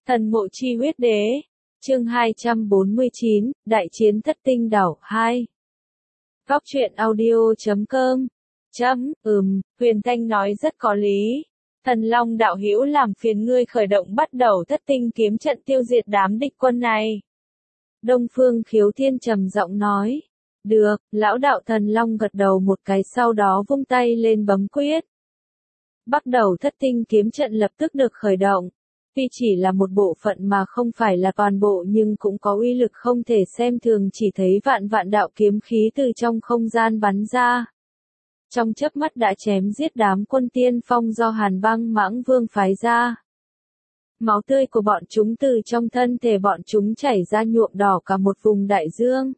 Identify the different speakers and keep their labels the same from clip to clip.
Speaker 1: Thần mộ chi huyết đế. Chương 249, Đại chiến thất tinh đảo 2. Góc truyện audio.com. Huyền Thanh nói rất có lý. Thần Long đạo hữu làm phiền ngươi khởi động bắt đầu thất tinh kiếm trận tiêu diệt đám địch quân này. Đông Phương Khiếu Thiên trầm giọng nói. Được, lão đạo Thần Long gật đầu một cái sau đó vung tay lên bấm quyết. Bắt đầu thất tinh kiếm trận lập tức được khởi động. Tuy chỉ là một bộ phận mà không phải là toàn bộ nhưng cũng có uy lực không thể xem thường, chỉ thấy vạn vạn đạo kiếm khí từ trong không gian bắn ra. Trong chớp mắt đã chém giết đám quân tiên phong do Hàn Băng Mãng Vương phái ra. Máu tươi của bọn chúng từ trong thân thể bọn chúng chảy ra nhuộm đỏ cả một vùng đại dương.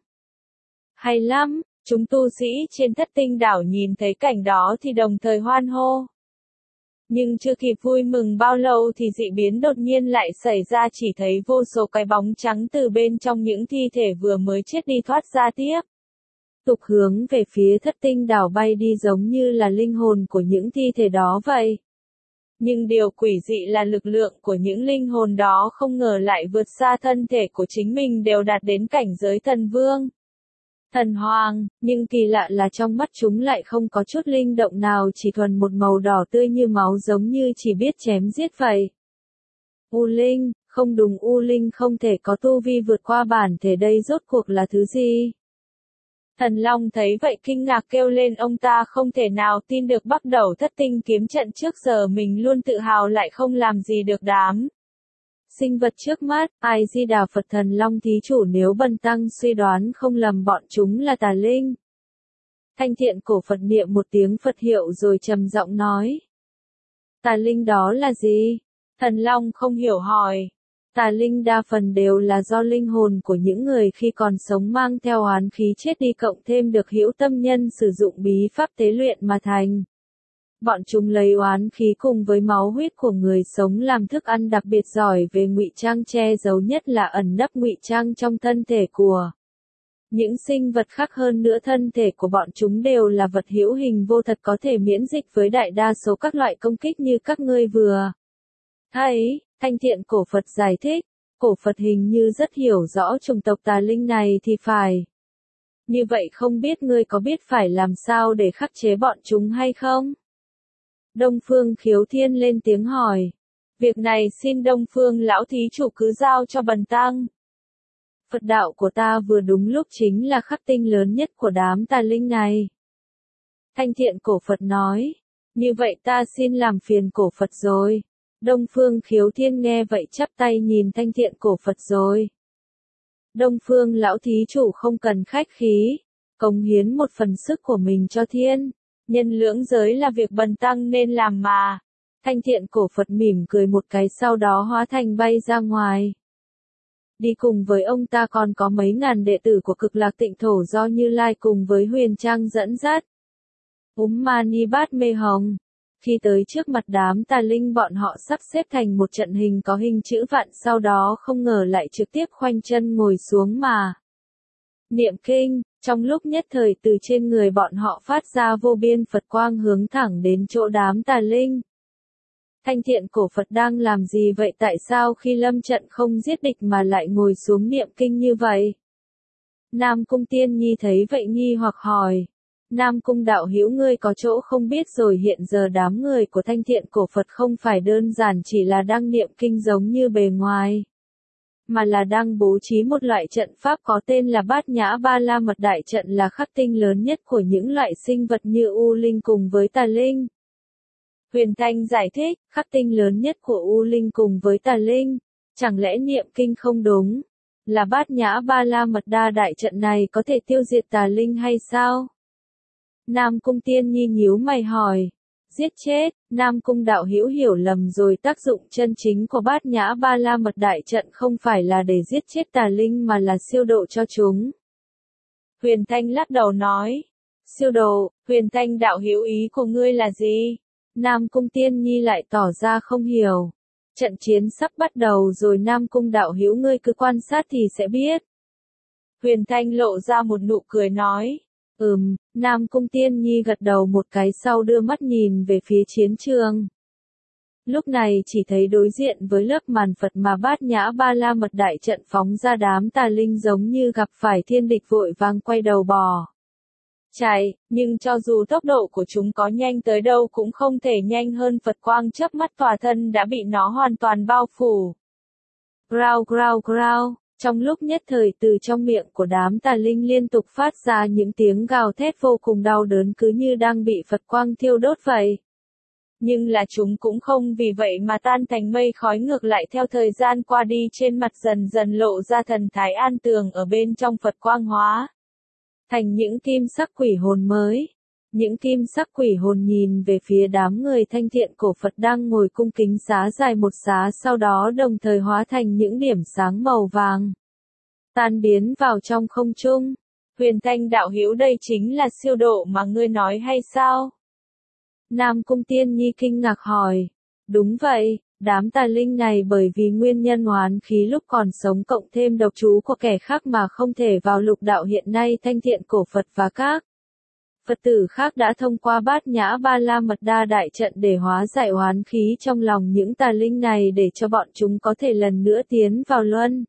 Speaker 1: Hay lắm, chúng tu sĩ trên thất tinh đảo nhìn thấy cảnh đó thì đồng thời hoan hô. Nhưng chưa kịp vui mừng bao lâu thì dị biến đột nhiên lại xảy ra, chỉ thấy vô số cái bóng trắng từ bên trong những thi thể vừa mới chết đi thoát ra tiếp. Tục hướng về phía thất tinh đảo bay đi giống như là linh hồn của những thi thể đó vậy. Nhưng điều quỷ dị là lực lượng của những linh hồn đó không ngờ lại vượt xa thân thể của chính mình, đều đạt đến cảnh giới thần vương. Thần hoàng, nhưng kỳ lạ là trong mắt chúng lại không có chút linh động nào, chỉ thuần một màu đỏ tươi như máu, giống như chỉ biết chém giết vậy. U linh, không đúng, U linh không thể có tu vi vượt qua bản thể, đây rốt cuộc là thứ gì? Thần Long thấy vậy kinh ngạc kêu lên, ông ta không thể nào tin được bắt đầu thất tinh kiếm trận trước giờ mình luôn tự hào lại không làm gì được đám sinh vật trước mắt. Ai Di Đà Phật, Thần Long thí chủ, nếu bần tăng suy đoán không lầm bọn chúng là tà linh. Thanh Thiện cổ Phật niệm một tiếng Phật hiệu rồi trầm giọng nói. Tà linh đó là gì? Thần Long không hiểu hỏi. Tà linh đa phần đều là do linh hồn của những người khi còn sống mang theo oán khí chết đi cộng thêm được hữu tâm nhân sử dụng bí pháp tế luyện mà thành. Bọn chúng lấy oán khí cùng với máu huyết của người sống làm thức ăn, đặc biệt giỏi về ngụy trang, che giấu nhất là ẩn nấp ngụy trang trong thân thể của những sinh vật khác. Hơn nữa thân thể của bọn chúng đều là vật hữu hình vô thật, có thể miễn dịch với đại đa số các loại công kích như các ngươi vừa thấy. Thanh Thiện cổ Phật giải thích, cổ Phật hình như rất hiểu rõ chủng tộc tà linh này thì phải. Như vậy không biết ngươi có biết phải làm sao để khắc chế bọn chúng hay không? Đông Phương Khiếu Thiên lên tiếng hỏi. Việc này xin Đông Phương lão thí chủ cứ giao cho bần tăng. Phật đạo của ta vừa đúng lúc chính là khắc tinh lớn nhất của đám tà linh này. Thanh Thiện cổ Phật nói. Như vậy ta xin làm phiền cổ Phật rồi. Đông Phương Khiếu Thiên nghe vậy chắp tay nhìn Thanh Thiện cổ Phật rồi. Đông Phương lão thí chủ không cần khách khí, cống hiến một phần sức của mình cho thiên nhân lưỡng giới là việc bần tăng nên làm mà. Thanh Thiện cổ Phật mỉm cười một cái sau đó hóa thành bay ra ngoài. Đi cùng với ông ta còn có mấy ngàn đệ tử của Cực Lạc Tịnh Thổ do Như Lai cùng với Huyền Trang dẫn dắt. Mani Bát Mê Hồng. Khi tới trước mặt đám tà linh, bọn họ sắp xếp thành một trận hình có hình chữ vạn, sau đó không ngờ lại trực tiếp khoanh chân ngồi xuống mà niệm kinh. Trong lúc nhất thời từ trên người bọn họ phát ra vô biên Phật quang hướng thẳng đến chỗ đám tà linh. Thanh Thiện cổ Phật đang làm gì vậy? Tại sao khi lâm trận không giết địch mà lại ngồi xuống niệm kinh như vậy? Nam Cung Tiên Nhi thấy vậy nghi hoặc hỏi. Nam Cung đạo hữu, ngươi có chỗ không biết rồi, hiện giờ đám người của Thanh Thiện cổ Phật không phải đơn giản chỉ là đang niệm kinh giống như bề ngoài, mà là đang bố trí một loại trận pháp có tên là Bát Nhã Ba La Mật Đại Trận, là khắc tinh lớn nhất của những loại sinh vật như U Linh cùng với tà linh. Huyền Thanh giải thích, khắc tinh lớn nhất của U Linh cùng với tà linh, chẳng lẽ niệm kinh không đúng, là Bát Nhã Ba La Mật Đa Đại Trận này có thể tiêu diệt tà linh hay sao? Nam Cung Tiên Nhi nhíu mày hỏi. Giết chết, Nam Cung đạo hữu hiểu lầm rồi, tác dụng chân chính của Bát Nhã Ba La Mật Đại Trận không phải là để giết chết tà linh mà là siêu độ cho chúng. Huyền Thanh lắc đầu nói. Siêu độ, Huyền Thanh đạo hữu ý của ngươi là gì? Nam Cung Tiên Nhi lại tỏ ra không hiểu. Trận chiến sắp bắt đầu rồi Nam Cung đạo hữu, ngươi cứ quan sát thì sẽ biết. Huyền Thanh lộ ra một nụ cười nói. Nam Cung Tiên Nhi gật đầu một cái sau đưa mắt nhìn về phía chiến trường. Lúc này chỉ thấy đối diện với lớp màn Phật mà Bát Nhã Ba La Mật đại trận phóng ra đám tà linh giống như gặp phải thiên địch vội vàng quay đầu bò chạy, nhưng cho dù tốc độ của chúng có nhanh tới đâu cũng không thể nhanh hơn Phật quang chớp mắt tòa thân đã bị nó hoàn toàn bao phủ. Grau grau grau, trong lúc nhất thời từ trong miệng của đám tà linh liên tục phát ra những tiếng gào thét vô cùng đau đớn cứ như đang bị Phật quang thiêu đốt vậy. Nhưng là chúng cũng không vì vậy mà tan thành mây khói, ngược lại theo thời gian qua đi trên mặt dần dần lộ ra thần thái an tường ở bên trong Phật quang hóa thành những kim sắc quỷ hồn mới. Những kim sắc quỷ hồn nhìn về phía đám người thanh thiện cổ Phật đang ngồi cung kính xá dài một xá, sau đó đồng thời hóa thành những điểm sáng màu vàng, tan biến vào trong không trung. Huyền Thanh đạo hữu, đây chính là siêu độ mà ngươi nói hay sao? Nam Cung Tiên Nhi kinh ngạc hỏi. Đúng vậy, đám tà linh này bởi vì nguyên nhân oán khí lúc còn sống cộng thêm độc chú của kẻ khác mà không thể vào lục đạo, hiện nay thanh thiện cổ Phật và các Phật tử khác đã thông qua Bát Nhã Ba La Mật Đa đại trận để hóa giải oán khí trong lòng những tà linh này để cho bọn chúng có thể lần nữa tiến vào luân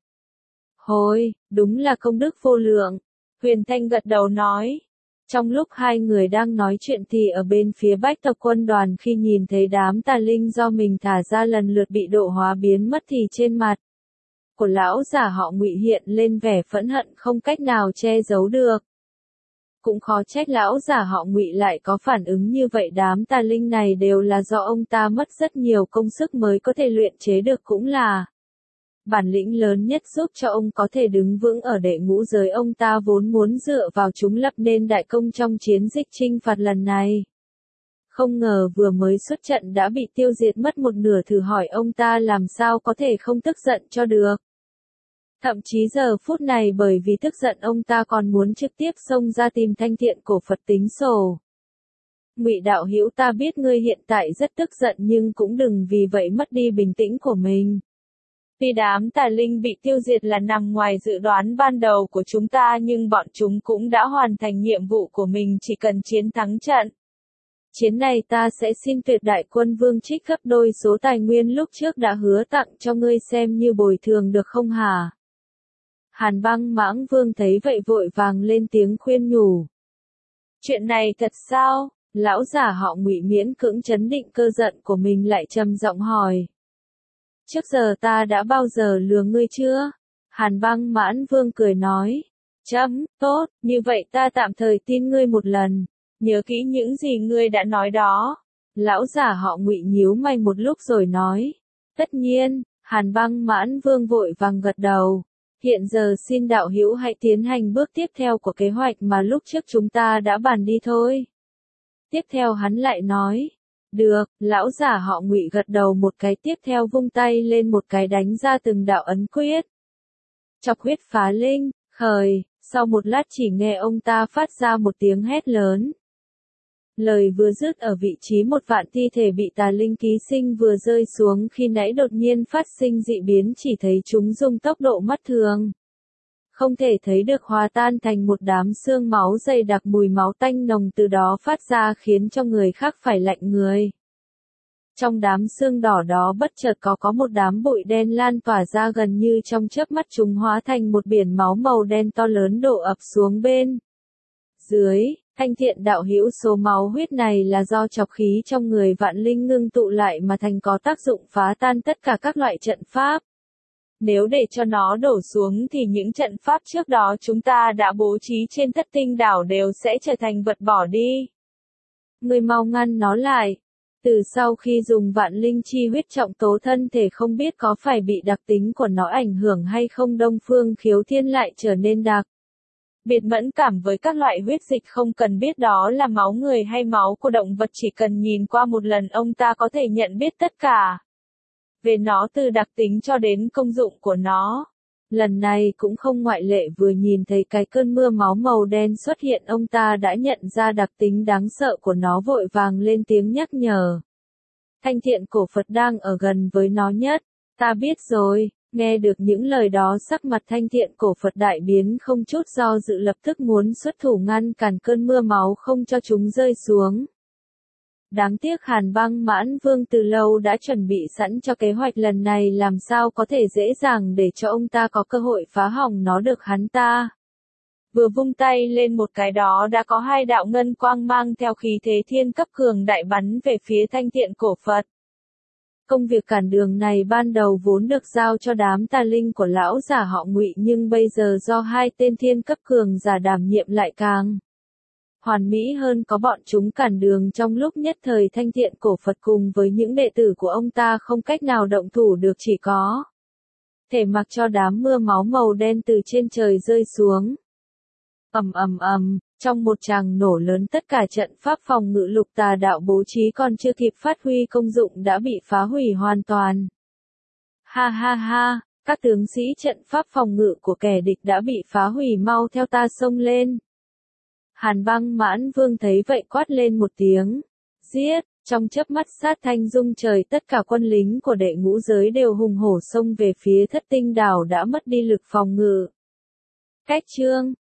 Speaker 1: hồi, đúng là công đức vô lượng. Huyền Thanh gật đầu nói. Trong lúc hai người đang nói chuyện thì ở bên phía Bách tộc quân đoàn khi nhìn thấy đám tà linh do mình thả ra lần lượt bị độ hóa biến mất thì trên mặt của lão giả họ Ngụy hiện lên vẻ phẫn hận không cách nào che giấu được. Cũng khó trách lão giả họ Ngụy lại có phản ứng như vậy, đám tà linh này đều là do ông ta mất rất nhiều công sức mới có thể luyện chế được, cũng là bản lĩnh lớn nhất giúp cho ông có thể đứng vững ở đệ ngũ giới. Ông ta vốn muốn dựa vào chúng lập nên đại công trong chiến dịch chinh phạt lần này. Không ngờ vừa mới xuất trận đã bị tiêu diệt mất một nửa, thử hỏi ông ta làm sao có thể không tức giận cho được. Thậm chí giờ phút này bởi vì tức giận ông ta còn muốn trực tiếp xông ra tìm thanh thiện cổ Phật tính sổ. Ngụy đạo hữu, ta biết ngươi hiện tại rất tức giận nhưng cũng đừng vì vậy mất đi bình tĩnh của mình. Tuy đám tà linh bị tiêu diệt là nằm ngoài dự đoán ban đầu của chúng ta nhưng bọn chúng cũng đã hoàn thành nhiệm vụ của mình, chỉ cần chiến thắng trận chiến này ta sẽ xin Tuyệt Đại Quân Vương trích gấp đôi số tài nguyên lúc trước đã hứa tặng cho ngươi, xem như bồi thường được không hả? Hàn Băng Mãng Vương thấy vậy vội vàng lên tiếng khuyên nhủ. Chuyện này thật sao? Lão giả họ Ngụy miễn cưỡng trấn định cơ giận của mình lại trầm giọng hỏi. Trước giờ ta đã bao giờ lừa ngươi chưa? Hàn Băng Mãn Vương cười nói. Tốt, như vậy ta tạm thời tin ngươi một lần. Nhớ kỹ những gì ngươi đã nói đó. Lão giả họ Ngụy nhíu mày một lúc rồi nói. Tất nhiên, Hàn Băng Mãn Vương vội vàng gật đầu. Hiện giờ xin đạo hữu hãy tiến hành bước tiếp theo của kế hoạch mà lúc trước chúng ta đã bàn đi thôi. Tiếp theo hắn lại nói. Được, lão giả họ Ngụy gật đầu một cái, tiếp theo vung tay lên một cái đánh ra từng đạo ấn quyết. Chọc huyết phá linh, khởi, sau một lát chỉ nghe ông ta phát ra một tiếng hét lớn. Lời vừa dứt, ở vị trí một vạn thi thể bị tà linh ký sinh vừa rơi xuống khi nãy đột nhiên phát sinh dị biến, chỉ thấy chúng dùng tốc độ mắt thường không thể thấy được hòa tan thành một đám xương máu dày đặc, mùi máu tanh nồng từ đó phát ra khiến cho người khác phải lạnh người. Trong đám xương đỏ đó bất chợt có một đám bụi đen lan tỏa ra, gần như trong chớp mắt chúng hóa thành một biển máu màu đen to lớn đổ ập xuống bên dưới. Thanh thiện đạo hữu, số máu huyết này là do chọc khí trong người vạn linh ngưng tụ lại mà thành, có tác dụng phá tan tất cả các loại trận pháp. Nếu để cho nó đổ xuống thì những trận pháp trước đó chúng ta đã bố trí trên Thất Tinh đảo đều sẽ trở thành vật bỏ đi. Người mau ngăn nó lại. Từ sau khi dùng vạn linh chi huyết trọng tố thân thể, không biết có phải bị đặc tính của nó ảnh hưởng hay không, Đông Phương Khiếu Thiên lại trở nên đặc biệt mẫn cảm với các loại huyết dịch, không cần biết đó là máu người hay máu của động vật, chỉ cần nhìn qua một lần ông ta có thể nhận biết tất cả về nó, từ đặc tính cho đến công dụng của nó. Lần này cũng không ngoại lệ, vừa nhìn thấy cái cơn mưa máu màu đen xuất hiện ông ta đã nhận ra đặc tính đáng sợ của nó, vội vàng lên tiếng nhắc nhở. Thanh thiện cổ Phật đang ở gần với nó nhất. Ta biết rồi. Nghe được những lời đó, sắc mặt thanh thiện cổ Phật đại biến, không chút do dự lập tức muốn xuất thủ ngăn cản cơn mưa máu không cho chúng rơi xuống. Đáng tiếc Hàn Băng Mãn Vương từ lâu đã chuẩn bị sẵn cho kế hoạch lần này, làm sao có thể dễ dàng để cho ông ta có cơ hội phá hỏng nó được hắn ta. Vừa vung tay lên một cái đó đã có hai đạo ngân quang mang theo khí thế thiên cấp cường đại bắn về phía Thanh Thiện Cổ Phật. Công việc cản đường này ban đầu vốn được giao cho đám tà linh của lão giả họ Ngụy, nhưng bây giờ do hai tên thiên cấp cường giả đảm nhiệm lại càng hoàn mỹ hơn, có bọn chúng cản đường trong lúc nhất thời Thanh Thiện Cổ Phật cùng với những đệ tử của ông ta không cách nào động thủ được, chỉ có thể mặc cho đám mưa máu màu đen từ trên trời rơi xuống. Ầm ầm ầm, trong một tràng nổ lớn tất cả trận pháp phòng ngự Lục Tà Đạo bố trí còn chưa kịp phát huy công dụng đã bị phá hủy hoàn toàn. Ha ha ha, các tướng sĩ trận pháp phòng ngự của kẻ địch đã bị phá hủy, mau theo ta xông lên. Hàn Băng Mãn Vương thấy vậy quát lên một tiếng, giết, trong chớp mắt sát thanh rung trời, tất cả quân lính của đệ ngũ giới đều hùng hổ xông về phía Thất Tinh Đảo đã mất đi lực phòng ngự. Cách chương